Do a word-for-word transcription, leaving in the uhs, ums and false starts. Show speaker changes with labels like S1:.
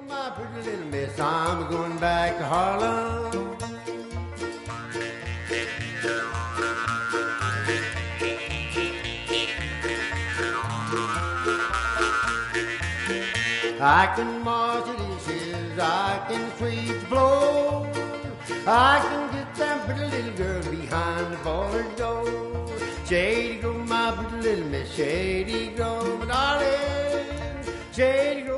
S1: my pretty little miss, I'm going back to Harlem. I can wash the dishes, I can sweep the floor, I can get that pretty little girl behind the barn door. Shady go, my pretty little miss, shady go, my darling, shady go.